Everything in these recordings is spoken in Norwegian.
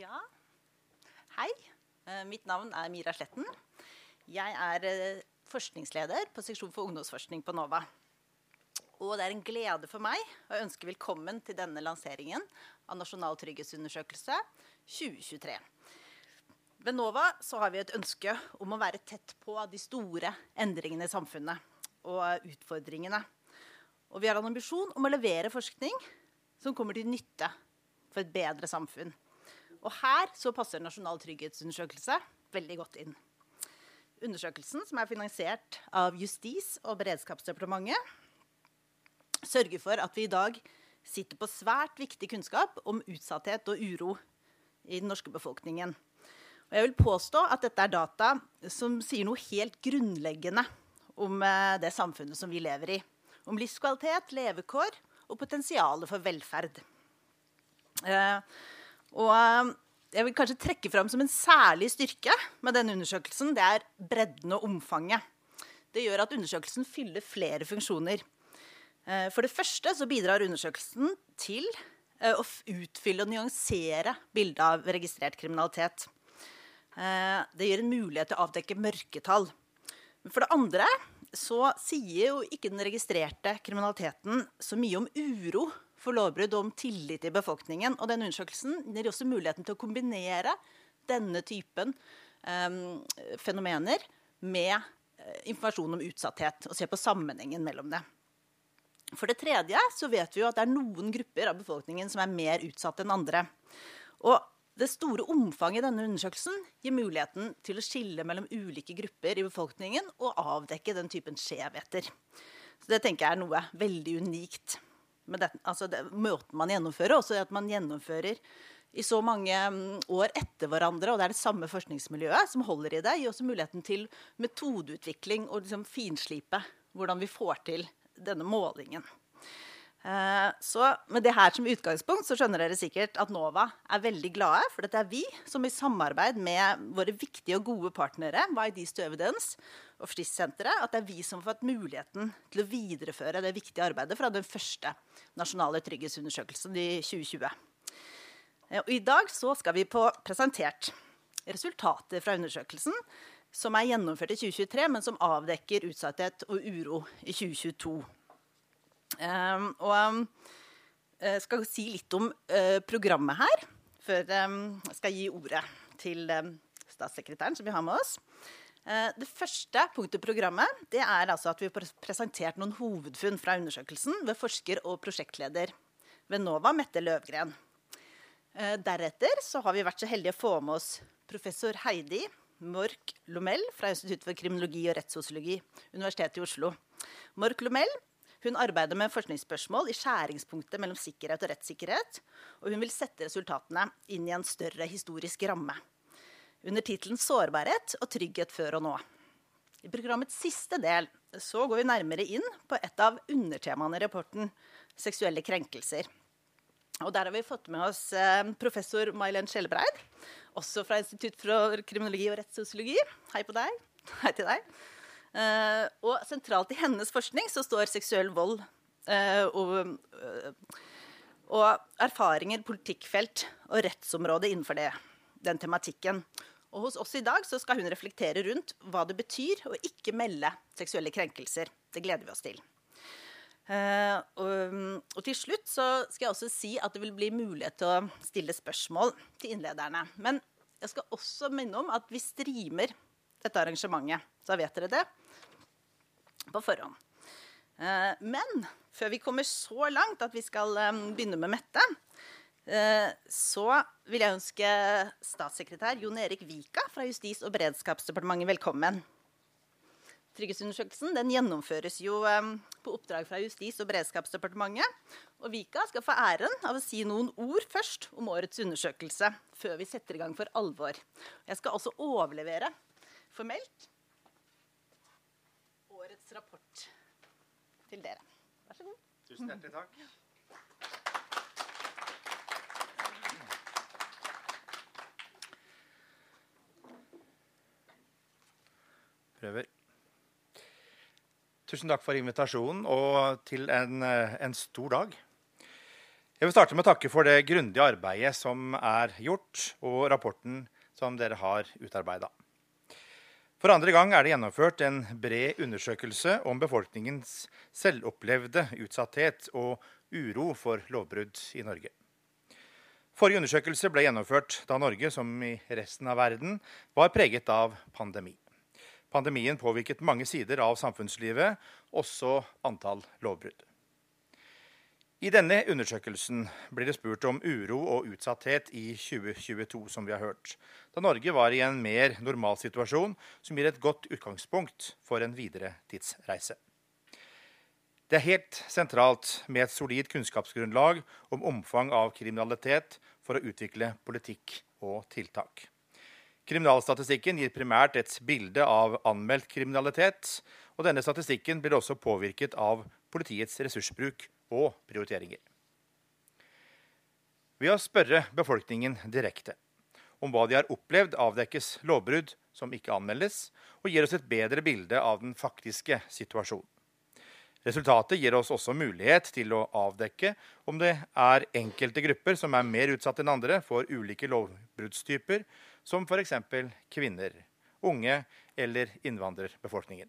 Ja, hei. Mitt navn Mira Sletten. Jeg forskningsleder på seksjon for ungdomsforskning på NOVA. Og det en glede for meg å ønske velkommen til denne lanseringen av Nasjonal trygghetsundersøkelse 2023. Ved NOVA så har vi et ønske om å være tett på de store endringene i samfunnet og utfordringene. Og vi har en ambisjon om å levere forskning som kommer til nytte for et bedre samfunn. Og her så passer Nasjonal trygghetsundersøkelse veldig godt inn. Undersøkelsen, som finansiert av Justis- og beredskapsdepartementet, sørger for at vi i dag sitter på svært viktig kunnskap om utsatthet og uro i den norske befolkningen. Og jeg vil påstå at dette data som sier noe helt grunnleggende om det samfunnet som vi lever i. Om livskvalitet, levekår og potensialet for velferd. Og jeg vil kanskje trekke frem som en særlig styrke med denne undersøkelsen, det bredden og omfanget. Det gjør at undersøkelsen fyller flere funksjoner. For det første så bidrar undersøkelsen til å utfylle og nyansere bildet av registrert kriminalitet. Det gir en mulighet til å avdekke mørketall. Men for det andre så sier jo ikke den registrerte kriminaliteten så mye om uro for lovbrudd og om tillit i befolkningen. Og denne undersøkelsen gir også muligheten til å kombinere denne typen fenomener med informasjon om utsatthet, og se på sammenhengen mellom det. For det tredje så vet vi jo at det noen grupper av befolkningen som mer utsatt enn andre. Og det store omfanget i denne undersøkelsen gir muligheten til å skille mellom ulike grupper i befolkningen og avdekke den typen skjevheter. Så det tenker jeg noe veldig unikt. Men måten man gjennomfører, også at man gjennomfører i så mange år etter hverandre, og det det samme forskningsmiljøet som holder i det, gir også muligheten til metodeutvikling og finslipe hvordan vi får til denne målingen. Så med det her som utgangspunkt så skjønner dere sikkert at NOVA veldig glade, for dette vi som i samarbeid med våre viktige og gode partnere, YD's to Evidence og FRIS-senteret, at det vi som har fått muligheten til å videreføre det viktige arbeidet fra den første nasjonale trygghetsundersøkelsen i 2020. Og i dag så skal vi få presentert resultater fra undersøkelsen som gjennomført i 2023, men som avdekker utsatthet og uro i 2022. Og jeg skal si litt om programmet her, før jeg skal gi ordet til statssekretæren som vi har med oss. Det første punktet i programmet, det altså at vi har presentert noen hovedfunn fra undersøkelsen ved forsker og prosjektleder ved NOVA, Mette Løvgren. Deretter så har vi vært så heldige å få med oss professor Heidi Mork Lomell fra Institutt for kriminologi og rettssosiologi, Universitetet i Oslo. Mork Lomell, hun arbeider med forskningsspørsmål i skjæringspunktet mellom sikkerhet og rettssikkerhet, og hun vil sette resultatene inn i en større historisk ramme, under titelen Sårbarhet og trygghet før og nå. I programmets siste del så går vi nærmere inn på et av undertemaene i rapporten, seksuelle krenkelser. Og der har vi fått med oss professor May-Len Skjelbreid, også fra Institutt for kriminologi og rettssosiologi. Hei på deg. Hei til deg. Og sentralt i hennes forskning så står seksuell vold og erfaringer, politikkfelt og rettsområde innenfor den tematikken. Og hos oss i dag så skal hun reflektere rundt hva det betyr å ikke melde seksuelle krenkelser. Det gleder vi oss til. Og til slutt så skal jeg også si at det vil bli mulighet til å stille spørsmål til innlederne. Men jeg skal også minne om at vi streamer dette arrangementet, så vet dere det på forhånd. Men før vi kommer så langt at vi skal begynne med Mette, så vil jeg ønske statssekretær Jon Erik Vika fra Justis- og beredskapsdepartementet velkommen. Trygghetsundersøkelsen den gjennomføres jo på oppdrag fra Justis- og beredskapsdepartementet, og Vika skal få æren av å si noen ord først om årets undersøkelse, før vi setter i gang for alvor. Jeg skal også overlevere formelt årets rapport til dere. Vær så god. Tusen hjertelig takk. Prøver. Tusen takk for invitasjonen og til en stor dag. Jeg vil starte med å takke for det grundige arbeidet som gjort, og rapporten som dere har utarbeidet. For andre gang det gjennomført en bred undersøkelse om befolkningens selvopplevde utsatthet og uro for lovbrudd i Norge. Forrige undersøkelse ble gjennomført da Norge, som i resten av verden, var preget av pandemi. Pandemien påvirket mange sider av samfunnslivet, også antall lovbrudd. I denne undersøkelsen blir det spurt om uro og utsatthet i 2022, som vi har hørt, da Norge var i en mer normal situasjon som gir et godt utgangspunkt for en videre tidsreise. Det helt sentralt med et solid kunnskapsgrunnlag om omfang av kriminalitet for å utvikle politikk og tiltak. Kriminalstatistikken gir primært et bilde av anmeldt kriminalitet, og denne statistikken blir også påvirket av politiets ressursbruk og prioriteringer. Ved å spørre befolkningen direkte om hva de har opplevd avdekkes lovbrudd som ikke anmeldes, og gir oss et bedre bilde av den faktiske situasjonen. Resultatet gir oss også mulighet til å avdekke om det enkelte grupper som mer utsatt enn andre for ulike lovbruddstyper, som for eksempel kvinner, unge eller innvandrerbefolkningen.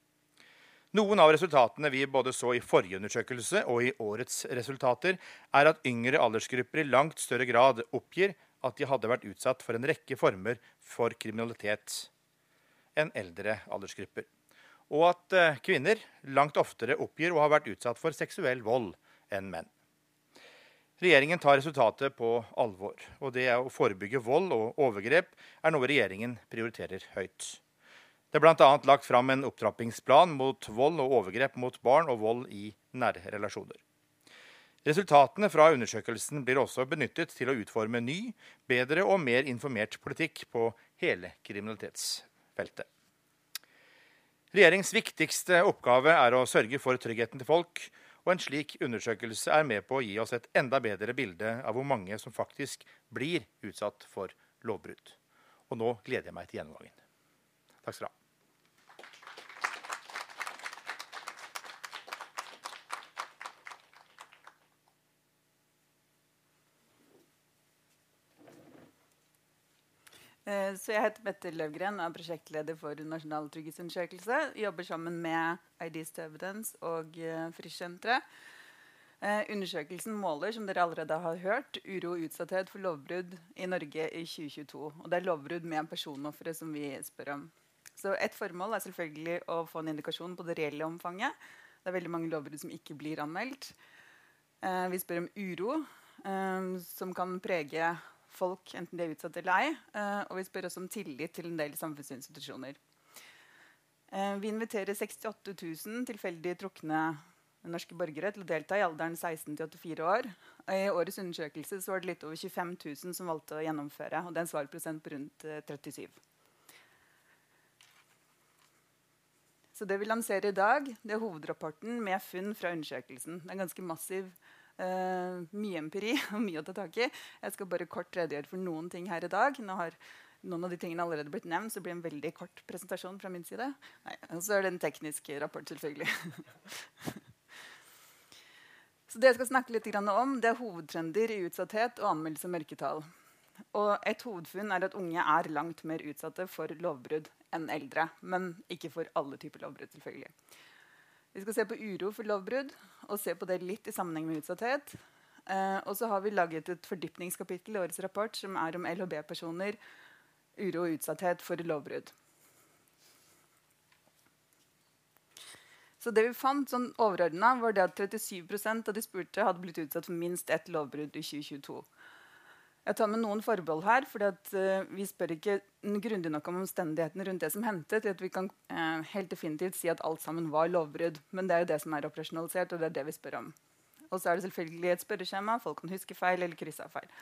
Noen av resultatene vi både så i forrige undersøkelse og i årets resultater, at yngre aldersgrupper i langt større grad oppgir at de hadde vært utsatt for en rekke former for kriminalitet enn eldre aldersgrupper, og at kvinner langt oftere oppgir å ha vært utsatt for seksuell vold enn menn. Regjeringen tar resultatet på alvor, og det å forebygge vold og overgrep noe regjeringen prioriterer høyt. Det blant annet lagt fram en opptrappingsplan mot vold og overgrep mot barn og vold i nære relasjoner. Resultatene fra undersøkelsen blir også benyttet til å utforme ny, bedre og mer informert politikk på hele kriminalitetsfeltet. Regjeringens viktigste oppgave å sørge for tryggheten til folk, og en slik undersøkelse med på å gi oss et enda bedre bilde av hvor mange som faktisk blir utsatt for lovbrudd. Og nå gleder jeg meg til gjennomgangen. Takk skal du ha. Så jeg heter Mette Løvgren og er prosjektleder for Nasjonal trygghetsundersøkelse. Jobber sammen med IDs to Evidence og Frischsenteret. Undersøkelsen måler, som dere allerede har hørt, uro og utsatthet for lovbrudd i Norge i 2022. Og det lovbrudd med personoffere som vi spør om. Så et formål selvfølgelig å få en indikasjon på det reelle omfanget. Det veldig mange lovbrudd som ikke blir anmeldt. Vi spør om uro, som kan prege folk, enten de utsatt eller ei, og vi spør også om tillit til en del samfunnsinstitusjoner. Vi inviterer 68 000 tilfeldig trukne norske borgere til å delta i alderen 16 til 84 år. I årets undersøkelse var det litt over 25 000 som valgte å gjennomføre, og det en svarprosent på rundt 37. Så det vi lanserer i dag, det hovedrapporten med funn fra undersøkelsen. Det ganske massiv mye empiri og mye å ta tak i. Jeg skal bare kort redegjøre for noen ting her i dag. Nå har noen av de tingene allerede blitt nevnt, så det blir en veldig kort presentasjon fra min side. Og så det en teknisk rapport, selvfølgelig. Så det jeg skal snakke litt om, det hovedtrender i utsatthet og anmeldelse av mørketall. Og et hovedfunn at unge langt mer utsatte for lovbrudd enn eldre, men ikke for alle typer lovbrudd, selvfølgelig. Vi skal se på uro for lovbrudd, og se på det litt i sammenheng med utsatthet. Og så har vi laget et fordypningskapittel i årets rapport som om LHB-personer, uro og utsatthet for lovbrudd. Så det vi fant sånn overordnet var det at 37% av de spurte hadde blitt utsatt for minst ett lovbrudd i 2022. Jeg tar med noen forbehold her, fordi vi spør ikke grundig nok om omstendighetene rundt det som hentet, til at vi kan helt definitivt si at alt sammen var lovbrudd. Men det jo det som operasjonalisert, og det det vi spør om. Og så det selvfølgelig et spørreskjema, folk kan huske feil eller krysse av feil.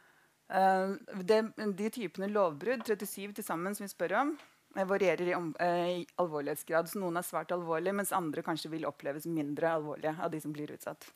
De typene lovbrudd, 37 til sammen som vi spør om, varierer i alvorlighetsgrad. Så noen svært alvorlige, mens andre kanskje vil oppleves mindre alvorlige av de som blir utsatt.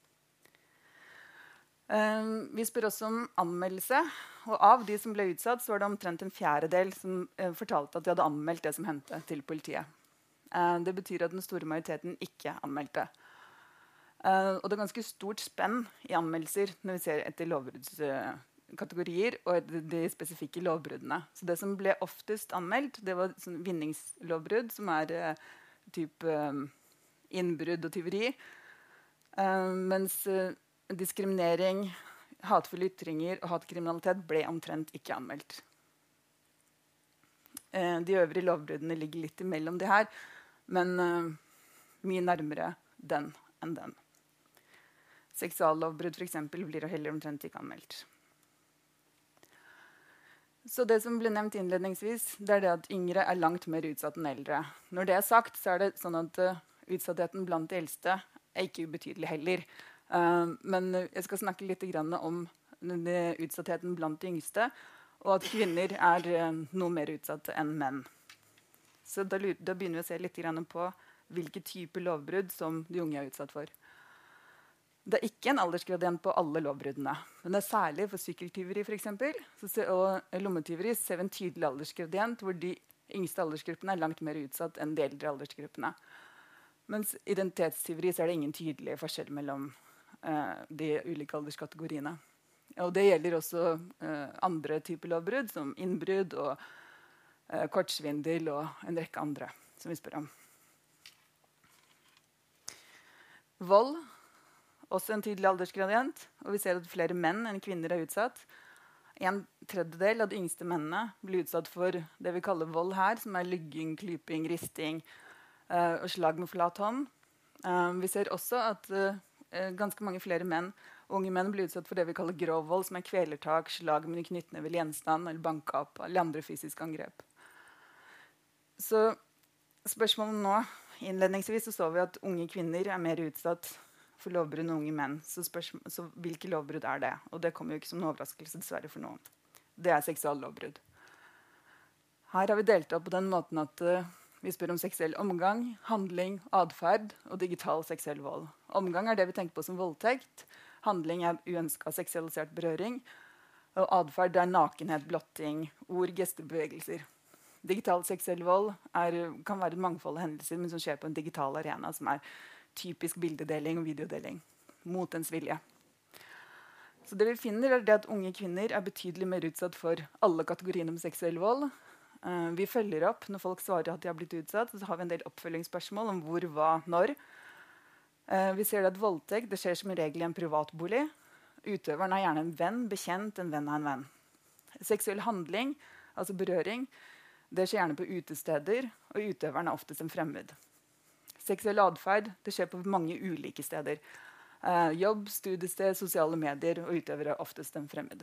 Vi spør også om anmeldelse, og av de som ble utsatt, så var det omtrent en fjerdedel som fortalte at de hadde anmeldt det som hendte til politiet. Det betyr at den store majoriteten ikke anmeldte. Og det ganske stort spenn i anmeldelser når vi ser etter lovbruddskategorier og de spesifikke lovbruddene. Så det som ble oftest anmeldt, det var sånn vinningslovbrudd, som type innbrudd og tyveri. Mens diskriminering, hatefulle ytringer og hatkriminalitet ble omtrent ikke anmeldt. De øvrige lovbruddene ligger litt imellom de her, men mye nærmere den enn den. Seksuallovbrudd for eksempel blir heller omtrent ikke anmeldt. Så det som ble nevnt innledningsvis, det det at yngre langt mer utsatt enn eldre. Når det sagt, så det sånn at utsattheten blant de eldste ikke ubetydelig heller. Men jeg skal snakke litt om utsattheten blant de yngste, og at kvinner noe mer utsatte enn menn. Så da begynner vi å se litt på hvilke typer lovbrudd som de unge utsatt for. Det ikke en aldersgradient på alle lovbruddene, men det særlig for sykkeltyveri for eksempel, og lommetyveri ser vi en tydelig aldersgradient hvor de yngste aldersgruppene langt mer utsatt enn de eldre aldersgruppene. Mens identitetstyveri så det ingen tydelig forskjell mellom de ulike alderskategoriene. Og det gjelder også andre typer lovbrudd, som innbrudd og kortsvindel og en rekke andre som vi spør om. Vold, også en tydelig aldersgradient, og vi ser at flere menn enn kvinner utsatt. 1/3 av de yngste mennene blir utsatt for det vi kaller vold her, som lygging, klyping, risting og slag med flat hånd. Vi ser også at ganske mange flere unge menn blir utsatt for det vi kaller grov vold, som kvelertak, slag med knyttneve eller gjenstand, eller bankeopp, eller andre fysiske angrep. Så spørsmålet nå, innledningsvis så vi at unge kvinner mer utsatt for lovbrudd enn unge menn. Så hvilke lovbrudd det? Og det kommer jo ikke som en overraskelse dessverre for noen. Det seksuallovbrudd. Her har vi delt opp på den måten at vi spør om seksuell omgang, handling, atferd og digital seksuell vold. Omgang det vi tenker på som voldtekt. Handling uønsket seksualisert berøring. Og atferd nakenhet, blotting, ord, gester, bevegelser. Digital seksuell vold kan være et mangfold av hendelser, men som skjer på en digital arena, som typisk bildedeling og videodeling mot ens vilje. Så det vi finner at unge kvinner betydelig mer utsatt for alle kategoriene med seksuell vold. Vi følger opp når folk svarer at de har blitt utsatt, så har vi en del oppfølgingsspørsmål om hvor, hva, når. Vi ser at voldtekt skjer som regel i en privatbolig. Utøveren gjerne en venn, bekjent, en venn av en venn. Seksuell handling, altså berøring, det skjer gjerne på utesteder, og utøveren oftest en fremmed. Seksuell atferd skjer på mange ulike steder. Jobb, studiested, sosiale medier, og utøvere oftest en fremmed.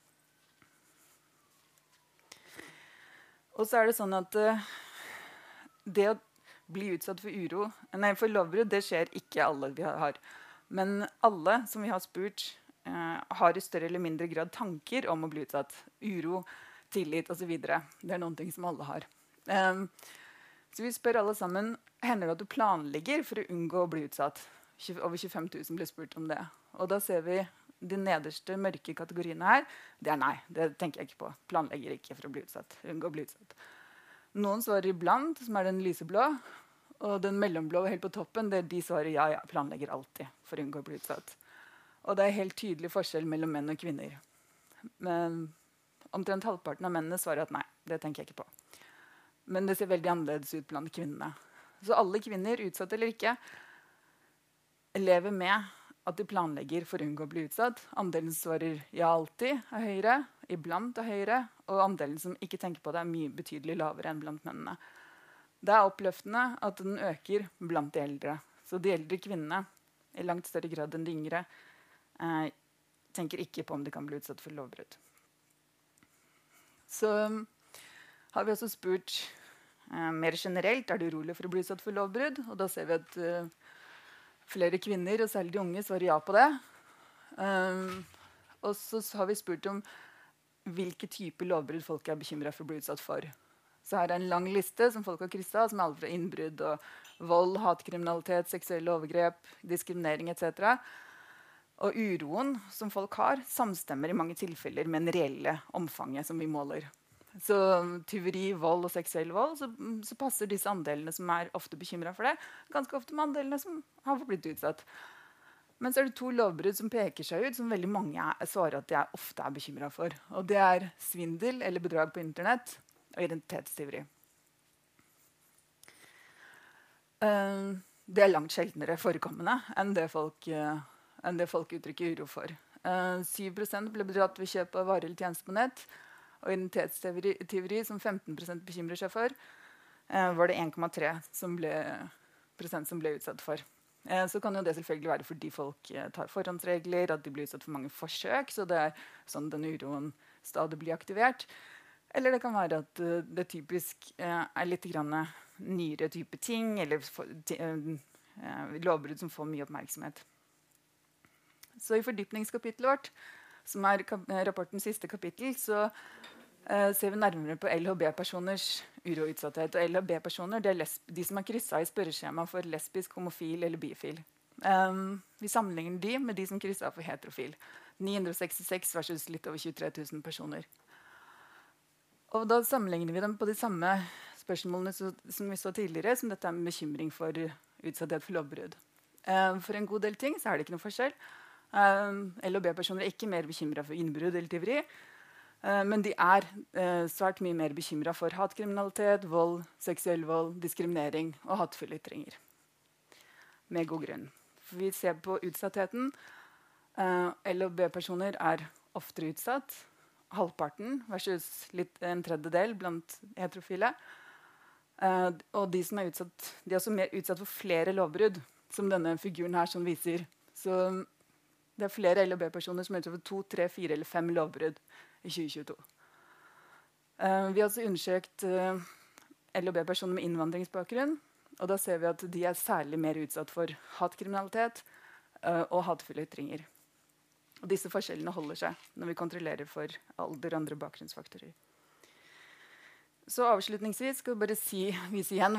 Og så det sånn at det å bli utsatt for lovbrudd, det skjer ikke alle vi har. Men alle som vi har spurt, har i større eller mindre grad tanker om å bli utsatt. Uro, tillit osv. Det noen ting som alle har. Så vi spør alle sammen, hender det at du planlegger for å unngå å bli utsatt? Over 25 000 ble spurt om det. Og da ser vi de nederste mørke kategoriene her. Det nei, det tenker jeg ikke på. Planlegger ikke for å bli utsatt. Unngå å bli utsatt. Noen svarer iblant, som den lyseblå. Og den mellomblå helt på toppen, de svarer ja, planlegger alltid for å unngå å bli utsatt. Og det helt tydelig forskjell mellom menn og kvinner. Men omtrent halvparten av mennene svarer at nei, det tenker jeg ikke på. Men det ser veldig annerledes ut blant kvinnene. Så alle kvinner, utsatt eller ikke, lever med at de planlegger for å unngå å bli utsatt. Andelen svarer ja alltid høyere, iblant høyere, og andelen som ikke tenker på det mye betydelig lavere enn blant mennene. Det oppløftende at den øker blant de eldre. Så de eldre kvinnene, i langt større grad enn de yngre, tenker ikke på om de kan bli utsatt for lovbrudd. Så har vi også spurt mer generelt, du urolig for å bli utsatt for lovbrudd? Og da ser vi at flere kvinner, og særlig de unge, svarer ja på det. Og så har vi spurt om hvilke typer lovbrudd folk bekymret for å bli utsatt for. Så her en lang liste som folk har krysset, som alt fra innbrudd og vold, hatkriminalitet, seksuelle overgrep, diskriminering etc. Og uroen som folk har, samstemmer i mange tilfeller med den reelle omfanget som vi måler. Så tyveri, vold og seksuell vold, så passer disse andelene som ofte bekymret for det, ganske ofte med andelene som har blitt utsatt. Men så det 2 lovbrudd som peker seg ut, som veldig mange svarer at de ofte bekymret for. Og det svindel eller bedrag på internett og identitetstyveri. Det langt sjeldnere forekommende enn det folk uttrykker uro for. 7% ble bedratt ved kjøp av varer eller tjenester på nett. Og identitetstyveri, som 15% bekymrer seg for, var det 1,3% som ble utsatt for. Så kan jo det selvfølgelig være fordi folk tar forhåndsregler, at de blir utsatt for mange forsøk, så det sånn den uroen stadig blir aktivert. Eller det kan være at det typisk litt grann nyere type ting, eller lovbrudd som får mye oppmerksomhet. Så i fordypningskapitlet vårt, som rapportens siste kapittel, så ser vi nærmere på LHB-personers uro og utsatthet. Og LHB-personer, det de som krysset i spørreskjema for lesbisk, homofil eller bifil. Vi sammenligner de med de som krysset for heterofil. 966 versus litt over 23 000 personer. Og da sammenligner vi dem på de samme spørsmålene som vi så tidligere, som dette med bekymring for utsatthet for lovbrudd. For en god del ting så det ikke noe forskjell. LHB-personer ikke mer bekymret for innbrudd eller tyveri, men de svært mye mer bekymret for hatkriminalitet, vold, seksuell vold, diskriminering og hatefulle ytringer. Med god grunn. For vi ser på utsattheten. LHB-personer oftere utsatt. Halvparten versus en tredjedel blant heterofile. Og de som utsatt, de også mer utsatt for flere lovbrudd, som denne figuren her som viser. Så det flere LHB-personer som utsatt for 2, 3, 4 eller 5 lovbrudd i 2022. Vi har også undersøkt LHB-personer med innvandringsbakgrunn, og da ser vi at de særlig mer utsatt for hatkriminalitet og hatefulle ytringer. Og disse forskjellene holder seg når vi kontrollerer for alder og andre bakgrunnsfaktorer. Så avslutningsvis skal jeg bare vise igjen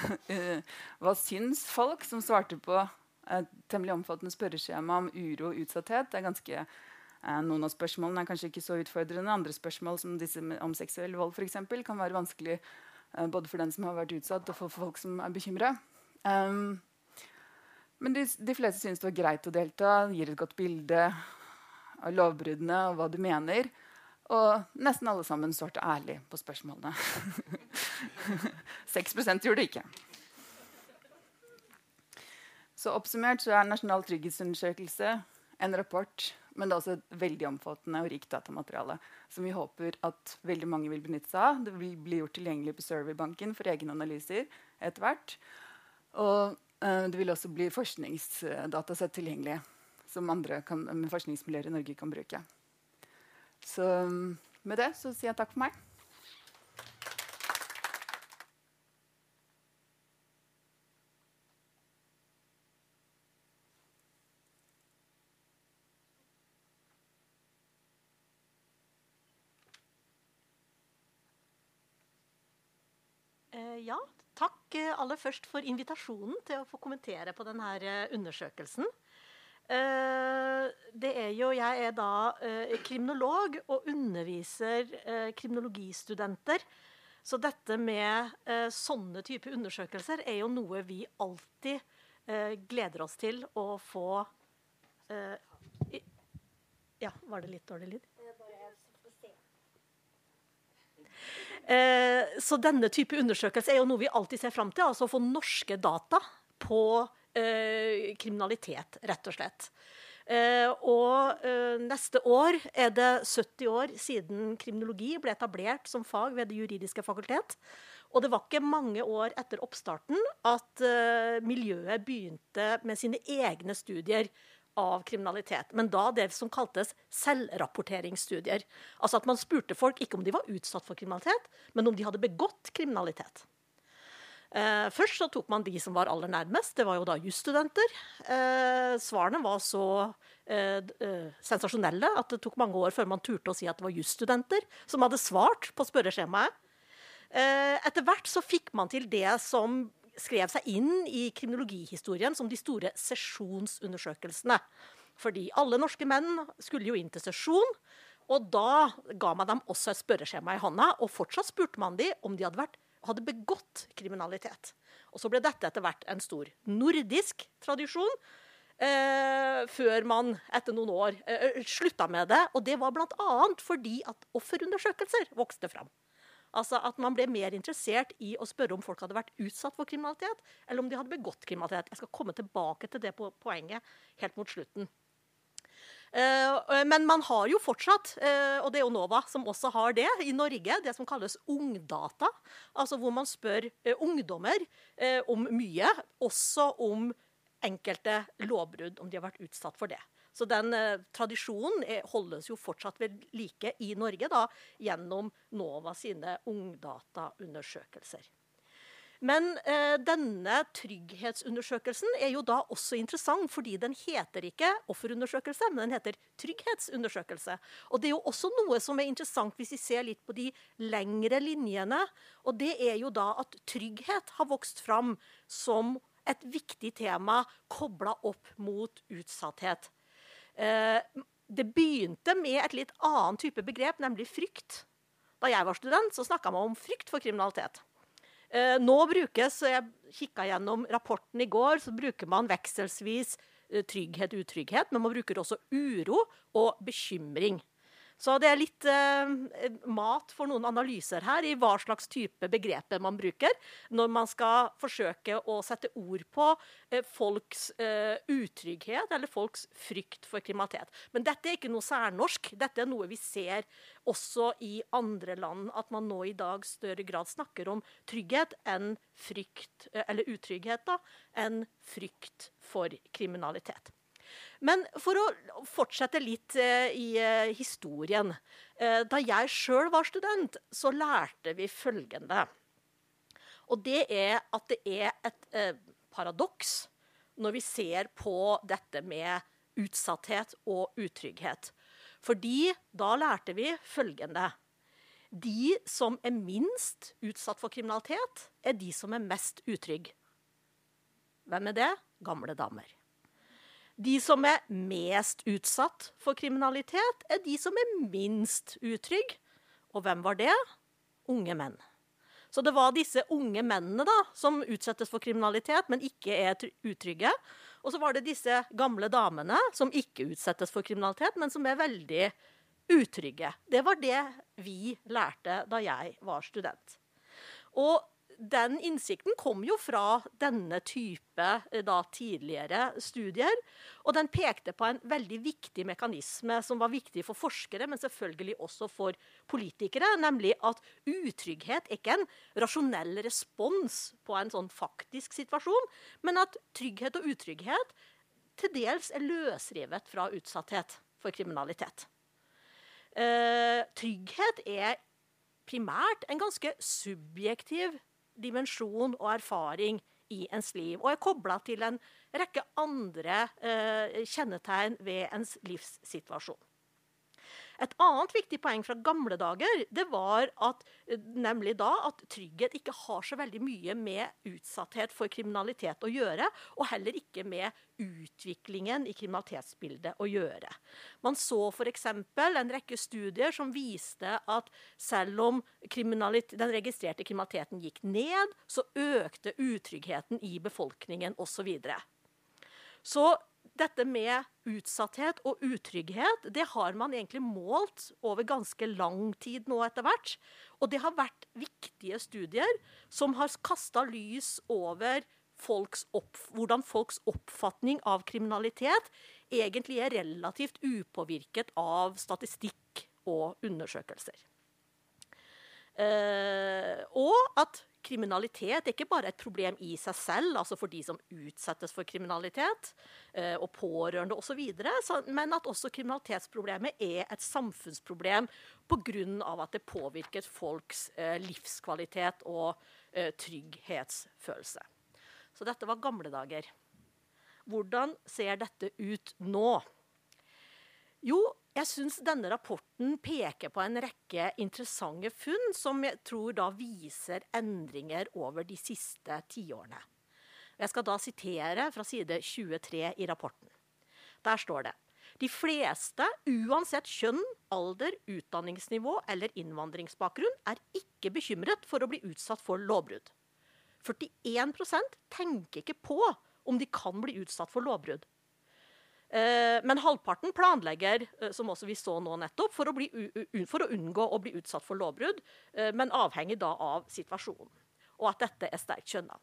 hva syns folk som svarte på et temmelig omfattende spørreskjema om uro og utsatthet. Det ganske, noen av spørsmålene kanskje ikke så utfordrende. Andre spørsmål som disse om seksuell vold for eksempel, kan være vanskelig både for den som har vært utsatt og for folk som bekymret. Men de fleste synes det var greit å delta, gir et godt bilde av lovbruddene og hva de mener. Og nesten alle sammen svarte ærlig på spørsmålene. 6% gjorde det ikke. Så oppsummert så Nasjonal trygghetsundersøkelse en rapport, men det også et veldig omfattende og rikt datamateriale, som vi håper at veldig mange vil benytte seg av. Det vil bli gjort tilgjengelig på Surveybanken for egne analyser etter hvert. Og det vil også bli forskningsdatasett tilgjengelig, som andre forskningsmiljøer i Norge kan bruke. Så med det så sier jeg takk for meg. Ja, takk aller først for invitasjonen til å få kommentere på denne undersøkelsen. Jeg da kriminolog og underviser kriminologistudenter. Så dette med sånne type undersøkelser jo noe vi alltid gleder oss til å få. Ja, var det litt dårlig lyd? Så denne type undersøkelse jo noe vi alltid ser frem til, altså å få norske data på kriminalitet, rett og slett. Neste år det 70 år siden kriminologi ble etablert som fag ved Det juridiske fakultet. Og det var ikke mange år etter oppstarten at miljøet begynte med sine egne studier av kriminalitet, men da det som kaltes selvrapporteringsstudier. Altså at man spurte folk ikke om de var utsatt for kriminalitet, men om de hadde begått kriminalitet. Først så tok man de som var aller nærmest, det var jo da jusstudenter. Svarene var så sensasjonelle at det tok mange år før man turte å si at det var jusstudenter som hadde svart på spørreskjemaet. Etter hvert så fikk man til det som skrev seg inn i kriminologihistorien som de store sesjonsundersøkelsene. Fordi alle norske menn skulle jo inn til sesjon, og da ga man dem også et spørreskjema i hånda, og fortsatt spurte man dem om de hadde begått kriminalitet. Og så ble dette etter hvert en stor nordisk tradisjon, før man etter noen år slutta med det. Og det var blant annet fordi at offerundersøkelser vokste fram. Altså at man ble mer interessert i å spørre om folk hadde vært utsatt for kriminalitet, eller om de hadde begått kriminalitet. Jeg skal komme tilbake til det poenget helt mot slutten. Men man har jo fortsatt, og det er jo NOVA som også har det i Norge, det som kalles ungdata, altså hvor man spør ungdommer om mye, også om enkelte lovbrudd, om de har vært utsatt for det. Så den tradisjonen holdes jo fortsatt ved like i Norge da, gjennom NOVA sine ungdataundersøkelser. Men denne trygghetsundersøkelsen er jo da også interessant, fordi den heter ikke offerundersøkelse, men den heter trygghetsundersøkelse. Og det er jo også noe som er interessant hvis vi ser litt på de lengre linjene, og det er jo da at trygghet har vokst fram som et viktig tema koblet opp mot utsatthet. Det begynte med et litt annen type begrep, nemlig frykt. Da jeg var student, så snakket man om frykt for kriminalitet. Nå brukes, jeg kikket gjennom rapporten i går, så bruker man vekselsvis trygghet, utrygghet, men man bruker også uro og bekymring. Så det er litt mat for noen analyser her i hva slags type begreper man bruker når man skal forsøke å sette ord på folks utrygghet eller folks frykt for kriminalitet. Men dette er ikke noe særnorsk. Dette er noe vi ser også i andre land, at man nå i dag større grad snakker om trygghet enn frykt, eller utrygghet da, enn frykt for kriminalitet. Men for å fortsette litt i historien. Da jeg selv var student, så lærte vi følgende. Og det er at det er et paradoks når vi ser på dette med utsatthet og utrygghet. Fordi da lærte vi følgende. De som er minst utsatt for kriminalitet, er de som er mest utrygge. Hvem er det? Gamle damer. De som er mest utsatt for kriminalitet, er de som er minst utrygge. Og hvem var det? Unge menn. Så det var disse unge mennene da, som utsettes for kriminalitet, men ikke er utrygge. Og så var det disse gamle damene som ikke utsettes for kriminalitet, men som er veldig utrygge. Det var det vi lærte da jeg var student. Og den innsikten kom jo fra denne type da, tidligere studier, og den pekte på en veldig viktig mekanisme som var viktig for forskere, men selvfølgelig også for politikere, nemlig at utrygghet er ikke en rasjonell respons på en sånn faktisk situasjon, men at trygghet og utrygghet til dels er løsrevet fra utsatthet for kriminalitet. Trygghet er primært en ganske subjektiv dimensjon og erfaring i ens liv, og er koblet til en rekke andre kjennetegn ved ens livssituasjon. Et annet viktig poeng fra gamle dager, det var at, nemlig da at trygghet ikke har så veldig mye med utsatthet for kriminalitet å gjøre, og heller ikke med utviklingen i kriminalitetsbildet å gjøre. Man så for eksempel en rekke studier som viste at selv om den registrerte kriminaliteten gikk ned, så økte utryggheten i befolkningen og så videre. Så dette med utsatthet og utrygghet, det har man egentlig målt over ganske lang tid nå etter hvert. Og det har vært viktige studier som har kastet lys over hvordan folks oppfatning av kriminalitet egentlig er relativt upåvirket av statistikk og undersøkelser. Og at kriminalitet er ikke bare et problem i seg selv, altså for de som utsettes for kriminalitet, og pårørende og så videre, men at også kriminalitetsproblemet er et samfunnsproblem på grunn av at det påvirker folks livskvalitet og trygghetsfølelse. Så dette var gamle dager. Hvordan ser dette ut nå? Jo, jeg synes denne rapporten peker på en rekke interessante funn som jeg tror da viser endringer over de siste 10 årene. Jeg skal da sitere fra side 23 i rapporten. Der står det: De fleste, uansett kjønn, alder, utdanningsnivå eller innvandringsbakgrunn, er ikke bekymret for å bli utsatt for lovbrudd. 41% tenker ikke på om de kan bli utsatt for lovbrudd. Men halvparten planlegger, som også vi så nå nettopp, for å unngå å bli utsatt for lovbrudd, men avhengig da av situasjonen, og at dette sterkt kjønnet.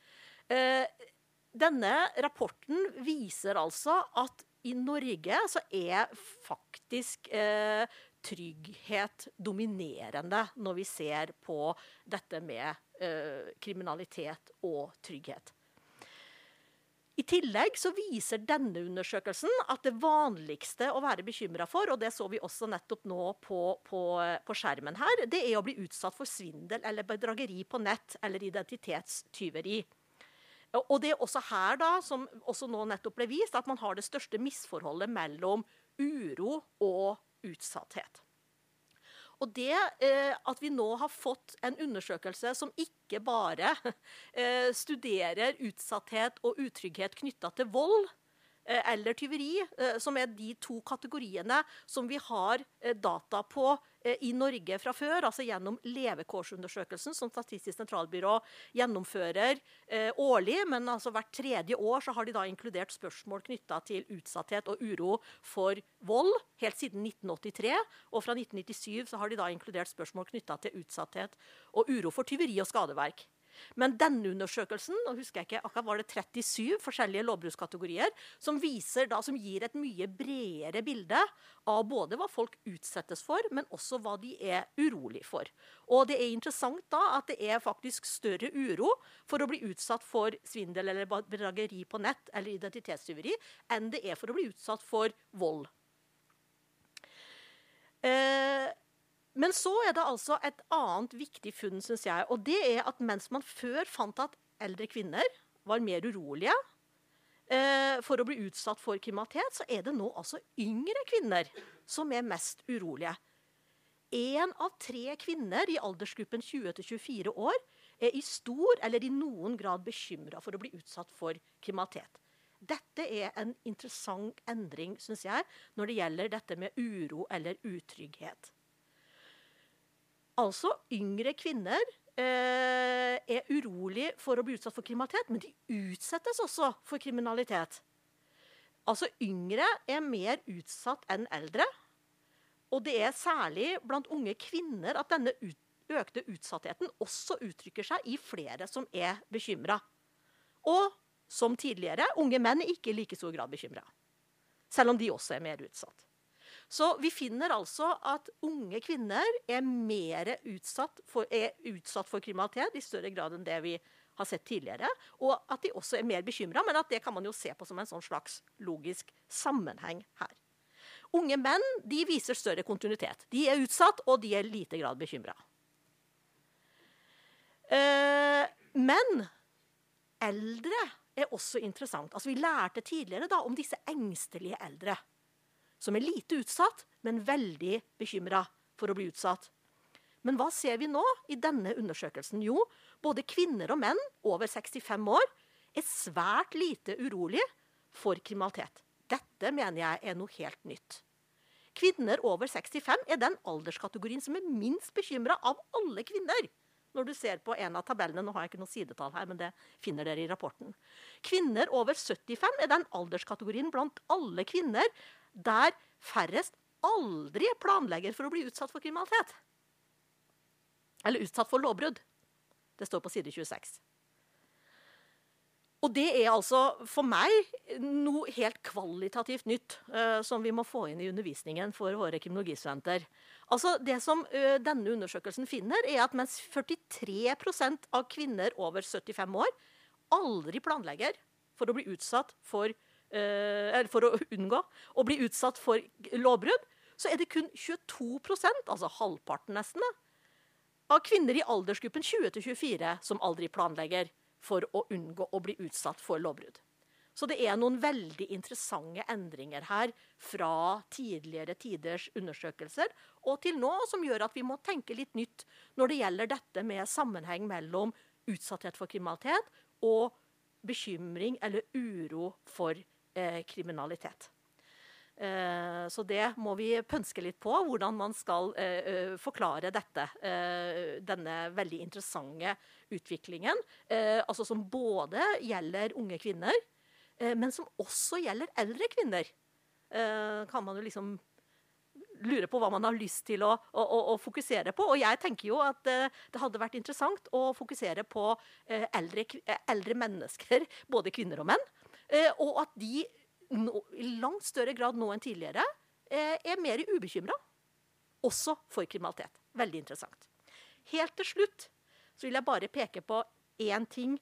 Denne rapporten viser altså at i Norge så faktisk trygghet dominerende når vi ser på dette med kriminalitet og trygghet. I tillegg så viser denne undersøkelsen at det vanligste å være bekymret for, og det så vi også nettopp nå på skjermen her, det å bli utsatt for svindel eller bedrageri på nett eller identitetstyveri. Og det også her da, som også nå nettopp ble vist, at man har det største misforholdet mellom uro og utsatthet. Og det at vi nå har fått en undersøkelse som ikke bare studerer utsatthet og utrygghet knyttet til vold eller tyveri, som de to kategoriene som vi har data på i Norge fra før, altså gjennom levekårsundersøkelsen som Statistisk sentralbyrå gjennomfører årlig, men altså hvert tredje år så har de da inkludert spørsmål knyttet til utsatthet og uro for vold, helt siden 1983, og fra 1997 så har de da inkludert spørsmål knyttet til utsatthet og uro for tyveri og skadeverk. Men denne undersøkelsen, og husker jeg ikke, akkurat var det 37 forskjellige lovbruddskategorier, som gir et mye bredere bilde av både hva folk utsettes for, men også hva de urolig for. Og det interessant da at det faktisk større uro for å bli utsatt for svindel eller bedrageri på nett eller identitetstyveri, enn det for å bli utsatt for vold. Men så det altså et annet viktig funn, synes jeg, og det at mens man før fant at eldre kvinner var mer urolige for å bli utsatt for kriminalitet, så det nå altså yngre kvinner som mest urolige. 1 av 3 kvinner i aldersgruppen 20-24 år i stor eller i noen grad bekymret for å bli utsatt for kriminalitet. Dette en interessant endring, synes jeg, når det gjelder dette med uro eller utrygghet. Altså, yngre kvinner urolig for å bli utsatt for kriminalitet, men de utsettes også for kriminalitet. Altså, yngre mer utsatt enn eldre, og det særlig blant unge kvinner at denne økte utsattheten også uttrykker seg i flere som bekymret. Og som tidligere, unge menn ikke i like stor grad bekymret, selv om de også mer utsatt. Så vi finner altså at unge kvinner mer utsatt for kriminalitet i større grad enn det vi har sett tidligere, og at de også mer bekymret, men at det kan man jo se på som en sånn slags logisk sammenheng her. Unge menn, de viser større kontinuitet. De utsatt, og de lite grad bekymret. Men eldre også interessant. Altså vi lærte tidligere da om disse engstelige eldre, som lite utsatt, men veldig bekymret for å bli utsatt. Men hva ser vi nå i denne undersøkelsen? Jo, både kvinner og menn over 65 år svært lite urolig for kriminalitet. Dette mener jeg noe helt nytt. Kvinner over 65 den alderskategorien som minst bekymret av alle kvinner. Når du ser på en av tabellene, nå har jeg ikke noe sidetall her, men det finner dere i rapporten. Kvinner over 75 den alderskategorien blant alle kvinner der færrest aldri planlegger for å bli utsatt for kriminalitet. Eller utsatt for lovbrudd. Det står på side 26. Og det altså for meg noe helt kvalitativt nytt som vi må få inn i undervisningen for våre kriminologistudenter. Altså det som denne undersøkelsen finner at mens 43% av kvinner over 75 år aldri planlegger for å bli utsatt for for å unngå å bli utsatt for lovbrudd, så det kun 22%, altså halvparten nesten, av kvinner i aldersgruppen 20-24 som aldri planlegger for å unngå å bli utsatt for lovbrudd. Så det noen veldig interessante endringer her fra tidligere tiders undersøkelser og til nå, som gjør at vi må tenke litt nytt når det gjelder dette med sammenheng mellom utsatthet for kriminalitet og bekymring eller uro for kriminalitet. Så det må vi pønske litt på, hvordan man skal forklare dette, denne veldig interessante utviklingen, altså som både gjelder unge kvinner, men som også gjelder eldre kvinner. Kan man jo liksom lure på hva man har lyst til å fokusere på. Og jeg tenker jo at det hadde vært interessant å fokusere på eldre mennesker, både kvinner og menn, og at de i langt større grad nå enn tidligere er mer ubekymret, også for kriminalitet. Veldig interessant. Helt til slutt så vil jeg bare peke på en ting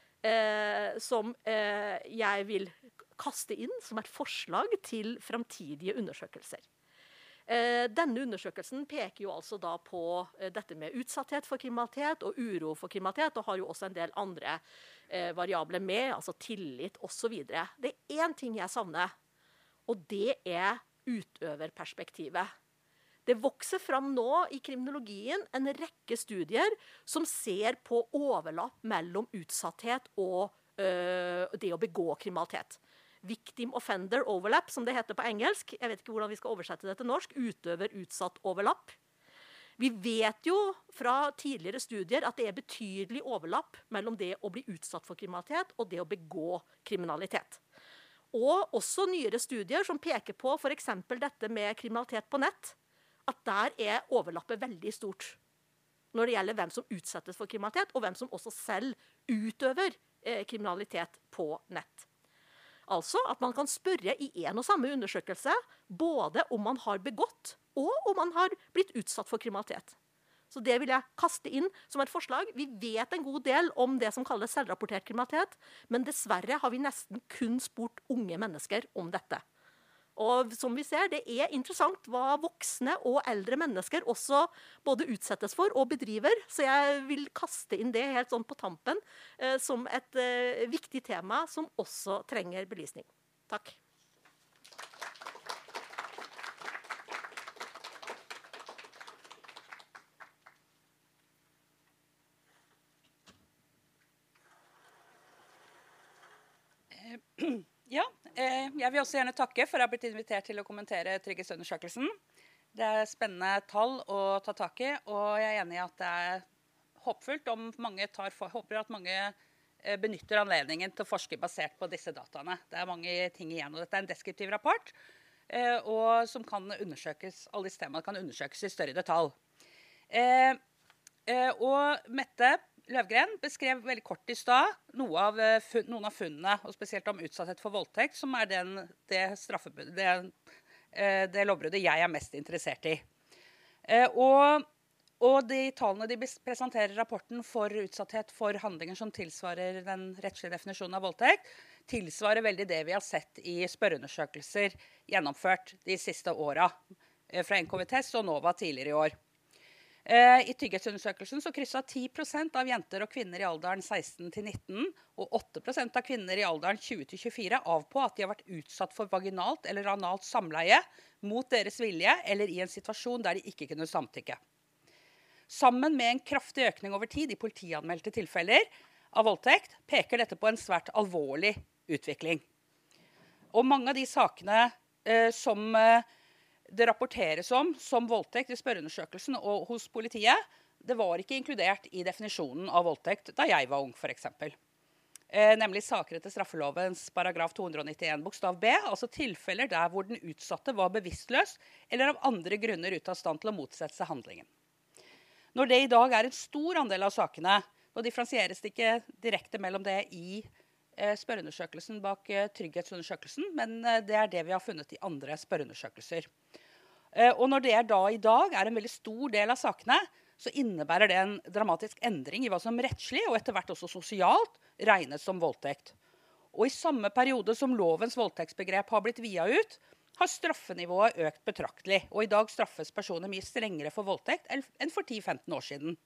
som jeg vil kaste inn som et forslag til fremtidige undersøkelser. Denne undersøkelsen peker jo altså da på dette med utsatthet for kriminalitet og uro for kriminalitet, og har jo også en del andre variabler med, altså tillit og så videre. Det er en ting jeg savner, og det er utøverperspektivet. Det vokser fram nå i kriminologien en rekke studier som ser på overlapp mellom utsatthet og det å begå kriminalitet. Victim offender overlap, som det heter på engelsk. Jeg vet ikke hvordan vi skal oversette det til norsk. Utøver-utsatt overlapp. Vi vet jo fra tidligere studier at det er betydelig overlapp mellom det å bli utsatt for kriminalitet og det å begå kriminalitet. Og også nyere studier som peker på for eksempel dette med kriminalitet på nett, at der er overlappet veldig stort når det gjelder hvem som utsettes for kriminalitet, og hvem som også selv utøver kriminalitet på nett. Altså at man kan spørre i en og samme undersøkelse både om man har begått og om man har blitt utsatt for kriminalitet. Så det vil jeg kaste inn som et forslag. Vi vet en god del om det som kalles selvrapportert kriminalitet, men dessverre har vi nesten kun spurt unge mennesker om dette. Og som vi ser, det er interessant hva voksne og eldre mennesker også både utsettes for og bedriver. Så jeg vil kaste inn det helt sånn på tampen som et viktig tema som også trenger belysning. Takk. Ja, jeg vil også gjerne takke for å ha blitt invitert til å kommentere trygghetsundersøkelsen. Det er spennende tall å ta tak i, og jeg er enig i at det er håpfullt om håper at mange benytter anledningen til å forske basert på disse dataene. Det er mange ting igjen, og dette er en deskriptiv rapport, og som kan undersøkes, alle disse temaene kan undersøkes i større detalj. Og Mette Løvgren beskrev veldig kort i stad noen av funnene, og spesielt om utsatthet for voldtekt, som er det lovbruddet jeg er mest interessert i. Og de tallene de presenterer i rapporten for utsatthet for handlinger som tilsvarer den rettslige definisjonen av voldtekt, tilsvarer veldig det vi har sett i spørreundersøkelser gjennomført de siste årene fra NKVTS og NOVA tidligere i år. I trygghetsundersøkelsen så krysset 10% av jenter og kvinner i alderen 16 til 19 og 8% av kvinner i alderen 20 til 24 av på at de har vært utsatt for vaginalt eller analt samleie mot deres vilje eller i en situasjon der de ikke kunne samtykke. Sammen med en kraftig økning over tid i politianmeldte tilfeller av voldtekt peker dette på en svært alvorlig utvikling. Og mange av de sakene som det rapporteres om som voldtekt i spørreundersøkelsen og hos politiet, det var ikke inkludert i definisjonen av voldtekt da jeg var ung, for eksempel. Nemlig saker etter straffelovens paragraf 291 bokstav B, altså tilfeller der hvor den utsatte var bevisstløs eller av andre grunner ute av stand til å motsette seg handlingen. Når det i dag er en stor andel av sakene, nå differensieres det ikke direkte mellom det i spørreundersøkelsen bak trygghetsundersøkelsen, men det er det vi har funnet i andre spørreundersøkelser. Og når det i dag er en veldig stor del av sakene, så innebærer det en dramatisk endring i hva som rettslig og etter hvert også sosialt regnes som voldtekt. Og i samme periode som lovens voldtektsbegrep har blitt viet ut, har straffenivået økt betraktelig, og i dag straffes personer mye strengere for voldtekt enn for 10-15 år siden.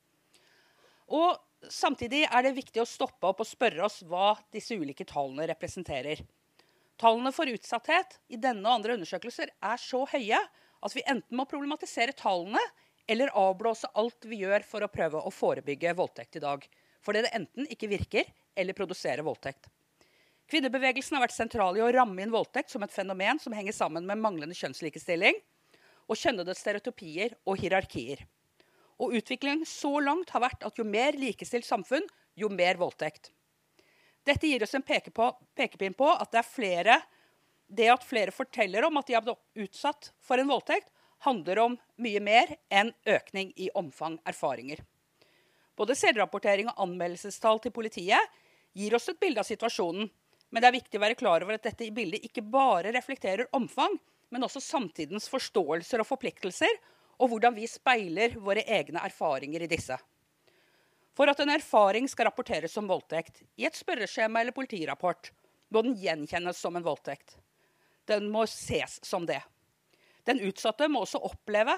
Og samtidig er det viktig å stoppe opp og spørre oss hva disse ulike tallene representerer. Tallene for utsatthet i denne og andre undersøkelser er så høye at vi enten må problematisere tallene eller avblåse alt vi gjør for å prøve å forebygge voldtekt i dag, fordi det enten ikke virker eller produserer voldtekt. Kvinnebevegelsen har vært sentral i å ramme inn voldtekt som et fenomen som henger sammen med manglende kjønnslikestilling og kjønnede stereotypier og hierarkier. Og utviklingen så langt har vært at jo mer likestilt samfunn, jo mer voldtekt. Dette gir oss en pekepinn på at det at flere forteller om at de har blitt utsatt for en voldtekt, handler om mye mer enn økning i omfang erfaringer. Både selvrapportering og anmeldelsestall til politiet gir oss et bilde av situasjonen, men det er viktig å være klar over at dette i bildet ikke bare reflekterer omfang, men også samtidens forståelser og forpliktelser, og hvordan vi speiler våre egne erfaringer i disse. For at en erfaring skal rapporteres som voldtekt i et spørreskjema eller politirapport, må den gjenkjennes som en voldtekt. Den må ses som det. Den utsatte må også oppleve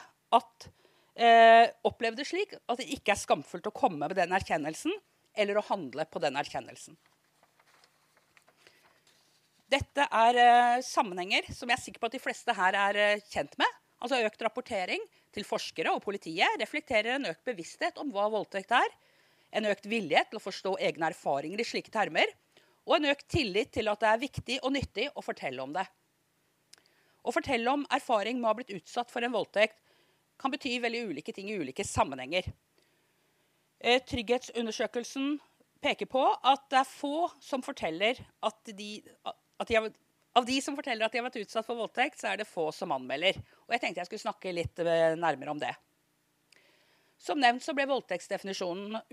det slik at det ikke er skamfullt å komme med den erkjennelsen, eller å handle på den erkjennelsen. Dette er sammenhenger som jeg er sikker på at de fleste her er kjent med. Altså økt rapportering til forskere og politiet reflekterer en økt bevissthet om hva voldtekt er, en økt vilje til å forstå egne erfaringer i slike termer, og en økt tillit til at det er viktig og nyttig å fortelle om det. Å fortelle om erfaring med å ha blitt utsatt for en voldtekt kan bety veldig ulike ting i ulike sammenhenger. Trygghetsundersøkelsen peker på at det er få som forteller av de som forteller at de har vært utsatt for voldtekt, så er det få som anmelder. Og jeg tenkte jeg skulle snakke litt nærmere om det. Som nevnt så ble voldtektsdefinisjonen har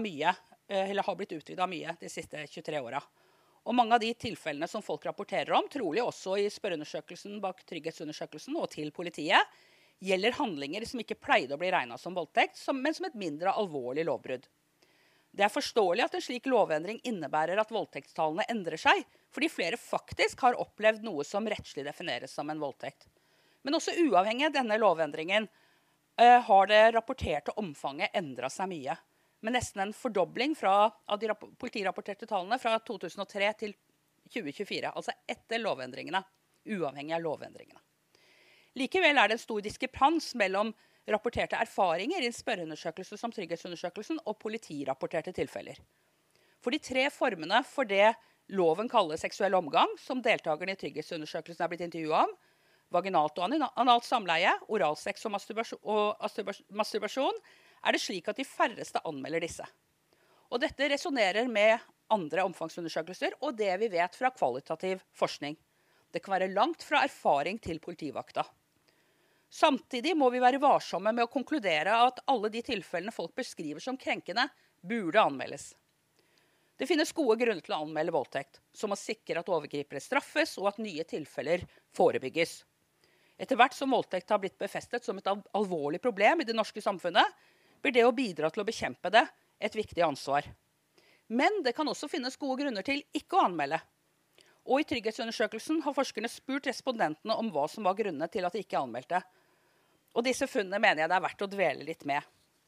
blitt utvidet mye de siste 23 årene. Og mange av de tilfellene som folk rapporterer om, trolig også i spørreundersøkelsen bak trygghetsundersøkelsen og til politiet, gjelder handlinger som ikke pleide å bli regnet som voldtekt, men som et mindre alvorlig lovbrudd. Det er forståelig at en slik lovendring innebærer at voldtektstallene endrer seg, fordi flere faktisk har opplevd noe som rettslig defineres som en voldtekt. Men også uavhengig av denne lovendringen har det rapporterte omfanget endret seg mye, med nesten en fordobling av de politirapporterte tallene fra 2003 til 2024, altså etter lovendringene, uavhengig av lovendringene. Likevel er det en stor diskrepans mellom rapporterte erfaringer i en spørreundersøkelse som trygghetsundersøkelsen og politirapporterte tilfeller. For de 3 formene for det loven kaller seksuell omgang, som deltakerne i trygghetsundersøkelsen er blitt intervjuet om, vaginalt og analt samleie, oralsex og masturbasjon, er det slik at de færreste anmelder disse. Og dette resonerer med andre omfangsundersøkelser og det vi vet fra kvalitativ forskning. Det kan være langt fra erfaring til politivakta. Samtidig må vi være varsomme med å konkludere at alle de tilfellene folk beskriver som krenkende, burde anmeldes. Det finnes gode grunner til å anmelde voldtekt, som å sikre at overgripere straffes og at nye tilfeller forebygges. Etter hvert som voldtekt har blitt befestet som et alvorlig problem i det norske samfunnet, blir det å bidra til å bekjempe det et viktig ansvar. Men det kan også finnes gode grunner til ikke å anmelde. Og i trygghetsundersøkelsen har forskerne spurt respondentene om hva som var grunnene til at de ikke anmeldte. Og disse funnene mener jeg det er verdt å dvele litt med.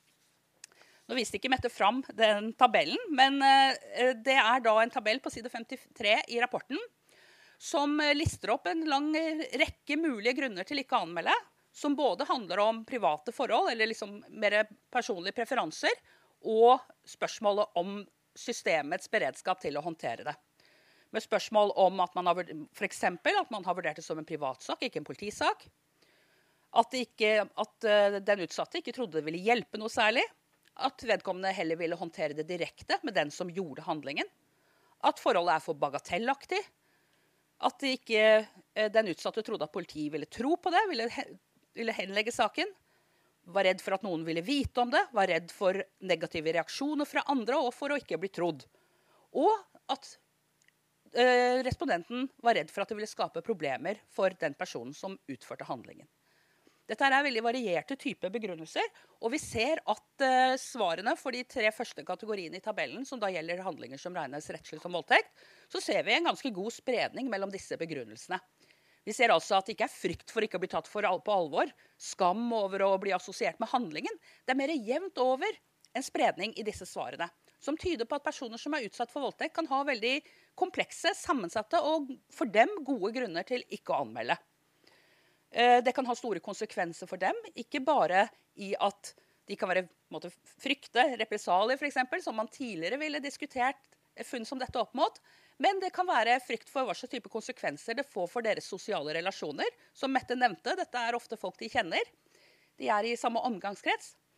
Nå viste ikke Mette fram den tabellen, men det er da en tabell på side 53 i rapporten, som lister opp en lang rekke mulige grunner til ikke å anmelde, som både handler om private forhold, eller liksom mer personlige preferanser, og spørsmålet om systemets beredskap til å håndtere det. Med spørsmål om at man har, for eksempel, at man har vurdert det som en privatsak, ikke en politisak. At den utsatte ikke trodde det ville hjelpe noe særlig. At vedkommende heller ville håndtere det direkte med den som gjorde handlingen. At forholdet er for bagatellaktig. At den utsatte trodde at politiet ville tro på det, ville henlegge saken. Var redd for at noen ville vite om det. Var redd for negative reaksjoner fra andre og for å ikke bli trodd. Og at respondenten var redd for at det ville skape problemer for den personen som utførte handlingen. Dette er veldig varierte typer begrunnelser, og vi ser at svarene for de 3 første kategoriene i tabellen, som da gjelder handlinger som regnes rettslig som voldtekt, så ser vi en ganske god spredning mellom disse begrunnelsene. Vi ser altså at det ikke er frykt for ikke å bli tatt på alvor, skam over å bli assosiert med handlingen. Det er mer jevnt over en spredning i disse svarene, som tyder på at personer som er utsatt for voldtekt kan ha veldig komplekse, sammensatte og for dem gode grunner til ikke å anmelde. Det kan ha store konsekvenser for dem, ikke bare i at de kan frykte represalier, for eksempel, som man tidligere ville diskutert funn som dette opp mot, men det kan være frykt for hva slags type konsekvenser det får for deres sosiale relasjoner. Som Mette nevnte, dette er ofte folk de kjenner. De er i samme omgangskrets.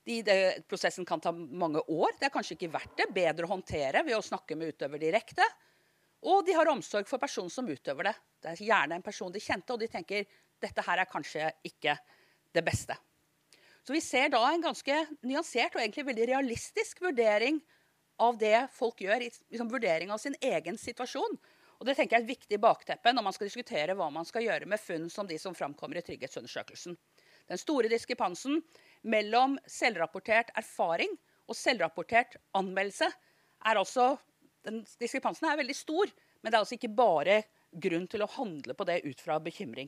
Prosessen kan ta mange år. Det kanskje ikke verdt det. Bedre å håndtere ved å snakke med utøver direkte. Og de har omsorg for personen som utøver det. Det gjerne en person de kjente, og de tenker dette her kanskje ikke det beste. Så vi ser da en ganske nyansert og egentlig veldig realistisk vurdering av det folk gjør, liksom vurdering av sin egen situasjon. Og det tenker jeg et viktig bakteppe når man skal diskutere hva man skal gjøre med funn som de som framkommer i trygghetsundersøkelsen. Den store diskrepansen mellom selvrapportert erfaring og selvrapportert anmeldelse den diskrepansen veldig stor, men det altså ikke bare grunn til å handle på det ut fra bekymring.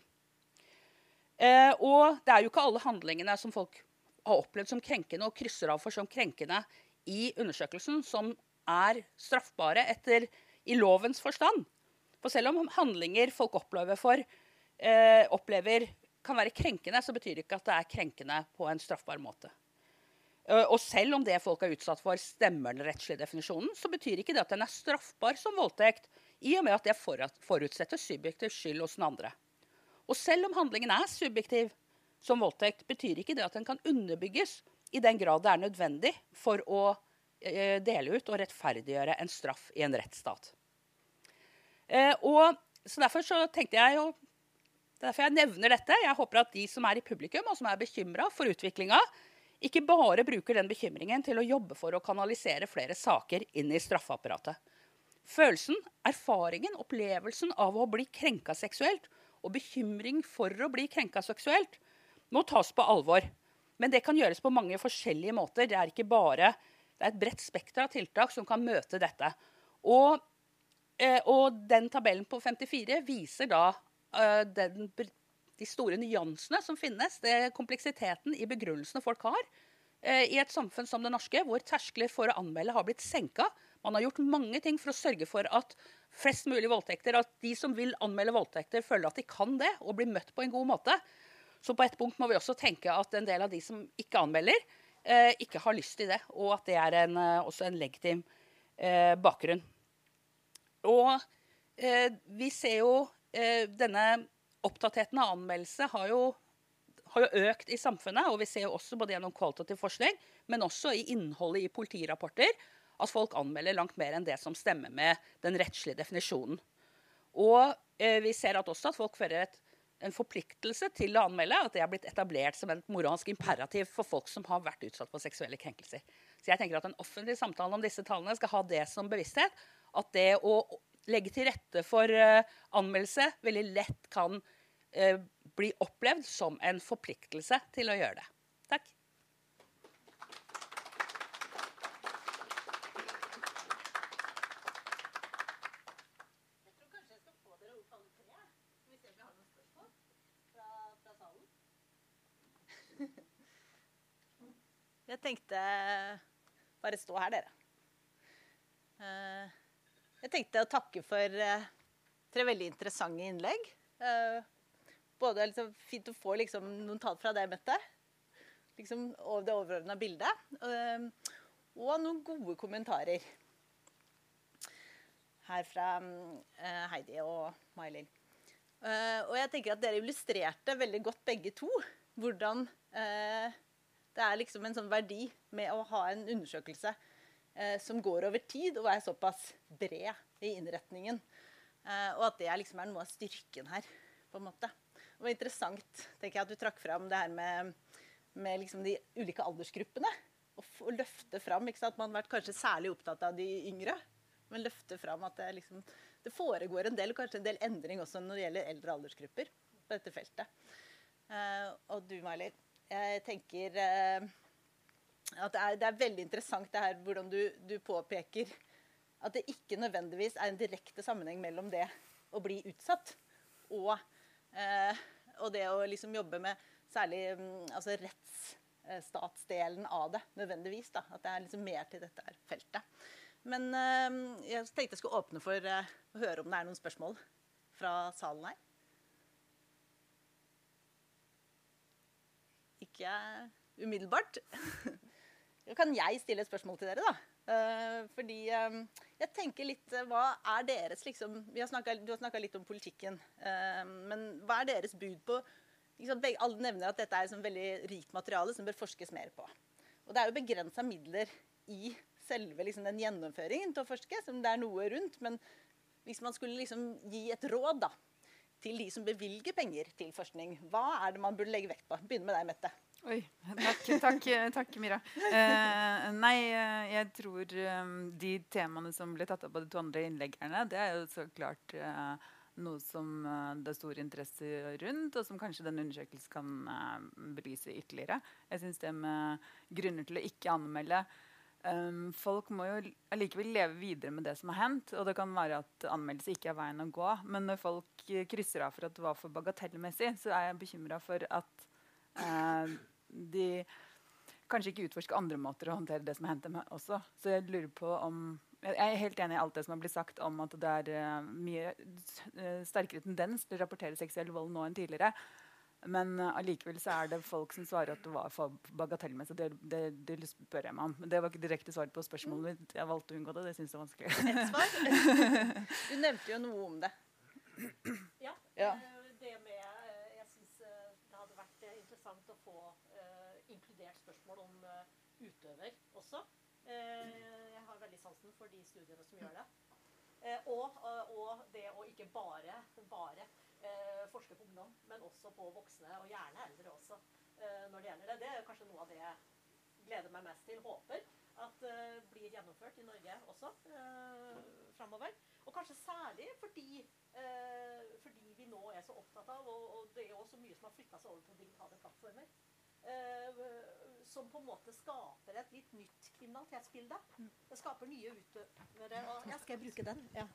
Og det jo ikke alle handlingene som folk har opplevd som krenkende og krysser av for som krenkende i undersøkelsen som straffbare i lovens forstand. For selv om handlinger folk opplever kan være krenkende, så betyr det ikke at det krenkende på en straffbar måte. Og selv om det folk utsatt for stemmer den rettslige definisjonen, så betyr ikke det at den straffbar som voldtekt, i og med at det forutsetter subjektiv skyld hos den andre. Og selv om handlingen subjektiv som voldtekt, betyr ikke det at den kan underbygges i den grad det nødvendig for å dele ut og rettferdiggjøre en straff i en rettsstat. Så derfor så tenkte jeg jo, derfor jeg nevner dette. Jeg håper at de som i publikum og som bekymret for utviklingen, ikke bare bruker den bekymringen til å jobbe for å kanalisere flere saker inn i straffeapparatet. Følelsen, erfaringen, opplevelsen av å bli krenket seksuelt og bekymring for å bli krenket seksuelt må tas på alvor. Men det kan gjøres på mange forskjellige måter. Det ikke bare et bredt spekter av tiltak som kan møte dette. Og den tabellen på 54 viser da de store nyansene som finnes, kompleksiteten i begrunnelsene folk har i et samfunn som det norske, hvor terskler for å anmelde har blitt senket. Man har gjort mange ting for å sørge for at flest mulig voldtekter, at de som vil anmelde voldtekter, føler at de kan det, og blir møtt på en god måte. Så på et punkt må vi også tenke at en del av de som ikke anmelder, ikke har lyst til det, og at det også en legitim bakgrunn. Og vi ser jo denne opptattheten av anmeldelse har jo økt i samfunnet, og vi ser jo også både gjennom kvalitativ forskning, men også i innholdet i politirapporter, at folk anmelder langt mer enn det som stemmer med den rettslige definisjonen. Og vi ser også at folk føler en forpliktelse til å anmelde, at det har blitt etablert som et moralsk imperativ for folk som har vært utsatt for seksuelle krenkelser. Så jeg tenker at en offentlig samtale om disse tallene skal ha det som bevissthet, at det å legge til rette for anmeldelse veldig lett kan bli opplevd som en forpliktelse til å gjøre det. Takk. Jeg tror kanskje jeg skal få dere opp alle tre. Skal vi se om vi har noen spørsmål fra salen. Jeg tenkte bare stå her, dere. Jeg tenkte å takke for 3 veldig interessante innlegg. Både fint å få noen tall fra deg, Mette, og det overordnede bildet, og noen gode kommentarer her fra Heidi og May-Linn. Og jeg tenker at dere illustrerte veldig godt begge to, hvordan det en sånn verdi med å ha en undersøkelse som går over tid og såpass bred i innretningen. Og at det noe av styrken her, på en måte. Det var interessant, tenker jeg, at du trakk fram det her med de ulike aldersgruppene. Og løfte fram, at man har vært kanskje særlig opptatt av de yngre, men løfte fram at det foregår en del, og kanskje en del endring også når det gjelder eldre aldersgrupper på dette feltet. Og du, May-Linn, jeg tenker at det veldig interessant det her, hvordan du påpeker at det ikke nødvendigvis en direkte sammenheng mellom det å bli utsatt og det å jobbe med særlig rettsstatsdelen av det, nødvendigvis. Da. At det mer til dette her feltet. Men jeg tenkte jeg skulle åpne for å høre om det noen spørsmål fra salen her. Ikke umiddelbart. Kan jeg stille et spørsmål til dere, da? Fordi jeg tenker litt, hva deres du har snakket litt om politikken, men hva deres bud på, alle nevner at dette et veldig rikt materiale som bør forskes mer på. Og det jo begrenset midler i selve liksom, den gjennomføringen til å forske, som det noe rundt. Men hvis man skulle liksom, gi et råd da, til de som bevilger penger til forskning, hva det man burde legge vekt på? Begynne med deg, Mette. Oi, takk Mira. Nei, jeg tror de temaene som ble tatt opp av de 2 andre innleggerne, det jo så klart noe som det stor interesse rundt, og som kanskje den undersøkelsen kan belyse ytterligere. Jeg synes det med grunner til å ikke anmelde. Folk må jo allikevel leve videre med det som har hendt, og det kan være at anmeldelse ikke veien å gå, men når folk krysser av for at det var for bagatellmessig, så jeg bekymret for at de kanskje ikke utforsker andre måter å håndtere det som har hendt dem også. Så jeg lurer på om jeg helt enig i alt det som har blitt sagt om at det mye sterkere tendens til å rapportere seksuell vold nå enn tidligere. Men allikevel så det folk som svarer at det var for bagatellmessig. Det spør jeg meg om. Men det var ikke direkte svar på spørsmålet mitt. Jeg valgte å unngå det. Det synes jeg var vanskelig. Et svar? Du nevnte jo noe om det. Ja. Det med jeg synes det hadde vært interessant å få inkludert spørsmål om utøver også. Jeg har veldig sansen for de studiene som gjør det. Og det å ikke bare forske på ungdom, men også på voksne, og gjerne eldre også, når det gjelder det. Det kanskje noe av det jeg gleder meg mest til, håper at blir gjennomført i Norge også fremover. Og kanskje særlig fordi vi nå så opptatt av, og det også mye som har flyttet seg over på digitale plattformer, som på en måte skaper et litt nytt kriminalitetsbilde. Det skaper nye utøvere, og ja, skal jeg bruke den? Ja.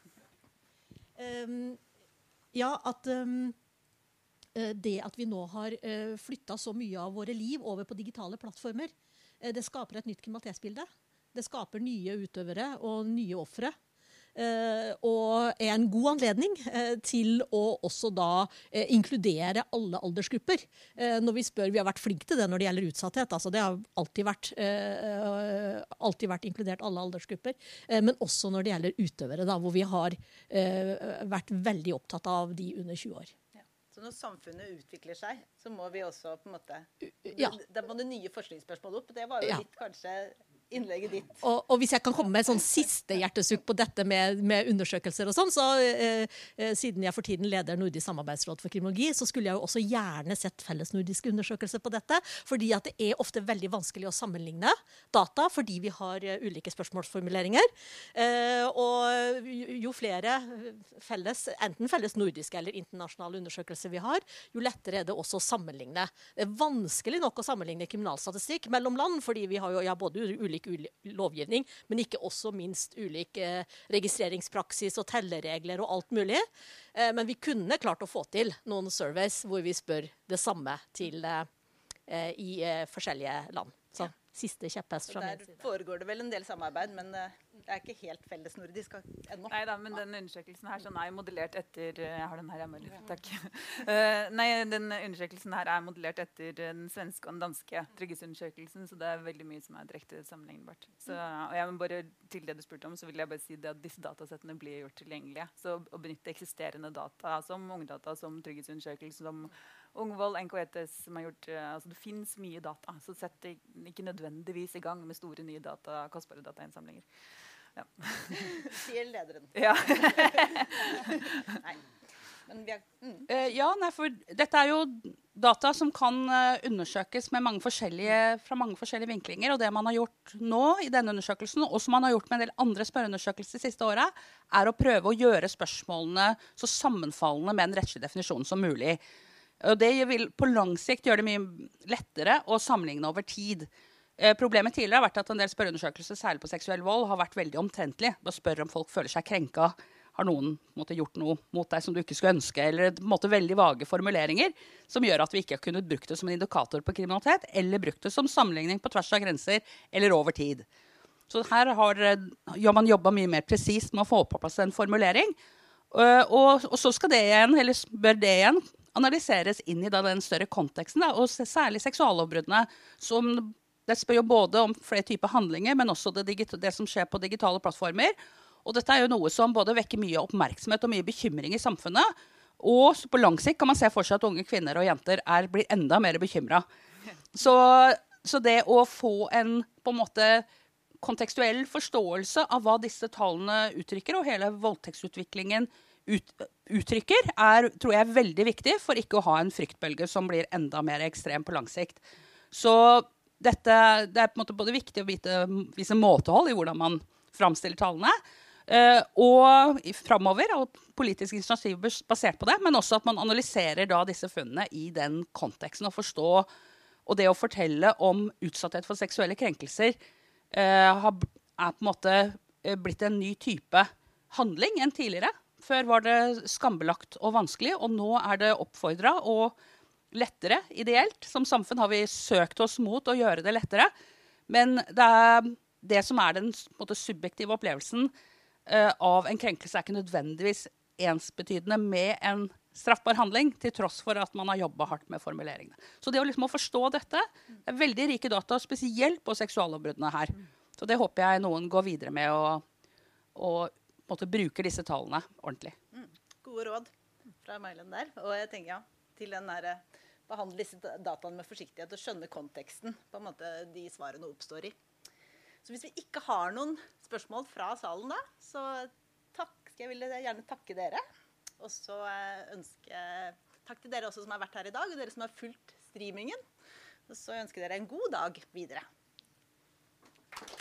Ja, at det at vi nå har flyttet så mye av våre liv over på digitale plattformer, det skaper et nytt kriminalitetsbilde. Det skaper nye utøvere og nye offere. Og en god anledning til å også da inkludere alle aldersgrupper. Når vi spør, vi har vært flinke til det når det gjelder utsatthet, altså det har alltid vært inkludert alle aldersgrupper, men også når det gjelder utøvere, da, hvor vi har vært veldig opptatt av de under 20 år. Så når samfunnet utvikler seg, så må vi også på en måte, ja. Da må det nye forskningsspørsmål opp, det var jo litt kanskje innlegget ditt. Og hvis jeg kan komme med et sånn siste hjertesukk på dette med undersøkelser og sånn, så siden jeg for tiden leder Nordisk samarbeidsråd for kriminologi, så skulle jeg jo også gjerne sett felles nordiske undersøkelser på dette, fordi at det ofte veldig vanskelig å sammenligne data, fordi vi har ulike spørsmålsformuleringer. Og jo flere enten felles nordiske eller internasjonale undersøkelser vi har, jo lettere det også å sammenligne. Det vanskelig nok å sammenligne kriminalstatistikk mellom land, fordi vi har jo både ulik lovgivning, men ikke også minst ulik registreringspraksis og telleregler og alt mulig. Men vi kunne klart å få til noen surveys hvor vi spør det samme til i forskjellige land. Så siste kjepphest fra min side. Der foregår det vel en del samarbeid, men det ikke helt felles nordisk ennå. Neida, men den undersøkelsen her sånn modellert etter jeg har den her hjemme, takk. Nei, den undersøkelsen her modellert etter den svenske og den danske trygghetsundersøkelsen, så det veldig mye som direkte sammenlignbart. Så, og jeg må bare til det du spurte om, så vil jeg bare si det at disse datasettene blir gjort tilgjengelige. Så å benytte eksisterende data, som ungdata, som trygghetsundersøkelsen, som Ungvold, NKETS, som har gjort, altså det finnes mye data, så sett det ikke nødvendigvis i gang med store nye data, kostbare datainnsamlinger. Ja. Sier lederen. Ja. Nei. Men vi for dette jo data som kan undersøkes med fra mange forskjellige vinklinger, og det man har gjort nå i denne undersøkelsen, og som man har gjort med en del andre spørreundersøkelser de siste årene, å prøve å gjøre spørsmålene så sammenfallende med en rettslig definisjon som mulig. Og det vil på lang sikt gjøre det mye lettere å sammenligne over tid. Problemet tidligere har vært at en del spørreundersøkelser, særlig på seksuell vold, har vært veldig omtrentlig. Bare spør om folk føler seg krenka. Har noen gjort noe mot deg som du ikke skulle ønske? Eller veldig vage formuleringer som gjør at vi ikke har kunnet brukt det som en indikator på kriminalitet, eller brukt det som sammenligning på tvers av grenser, eller over tid. Så her har man jobbet mye mer presist med å få på plass en formulering. Og så skal det igjen, eller bør det igjen, analyseres inn i den større konteksten, og særlig seksuallovbruddene, som det spør jo både om flere typer handlinger, men også det som skjer på digitale plattformer. Og dette jo noe som både vekker mye oppmerksomhet og mye bekymring i samfunnet, og på lang sikt kan man se for seg at unge kvinner og jenter blir enda mer bekymret. Så Så det å få en på en måte kontekstuell forståelse av hva disse tallene uttrykker, og hele voldtektsutviklingen uttrykker, tror jeg er veldig viktig for ikke å ha en fryktbølge som blir enda mer ekstrem på lang sikt. Så det er på en måte både viktig å vise måtehold i hvordan man framstiller tallene, og fremover, og politisk initiativ basert på det, men også at man analyserer da disse funnene i den konteksten og forstå, og det å fortelle om utsatthet for seksuelle krenkelser er på en måte blitt en ny type handling enn tidligere. Før var det skambelagt og vanskelig, og nå er det oppfordret og lettere, ideelt. Som samfunn har vi søkt oss mot å gjøre det lettere, men det som er den på en måte, subjektive opplevelsen av en krenkelse er ikke nødvendigvis ensbetydende med en straffbar handling, til tross for at man har jobbet hardt med formuleringene. Så det å liksom forstå dette er veldig rike data, spesielt på seksuallovbruddene her. Så det håper jeg noen går videre med og måtte bruke disse tallene ordentlig. Gode råd fra May-Len der. Og jeg tenker til den der, behandle disse dataene med forsiktighet og skjønne konteksten på en måte de svarene oppstår i. Så hvis vi ikke har noen spørsmål fra salen da, så jeg vil gjerne takke dere. Og så takk til dere også som har vært her i dag, og dere som har fulgt streamingen. Og så ønsker dere en god dag videre.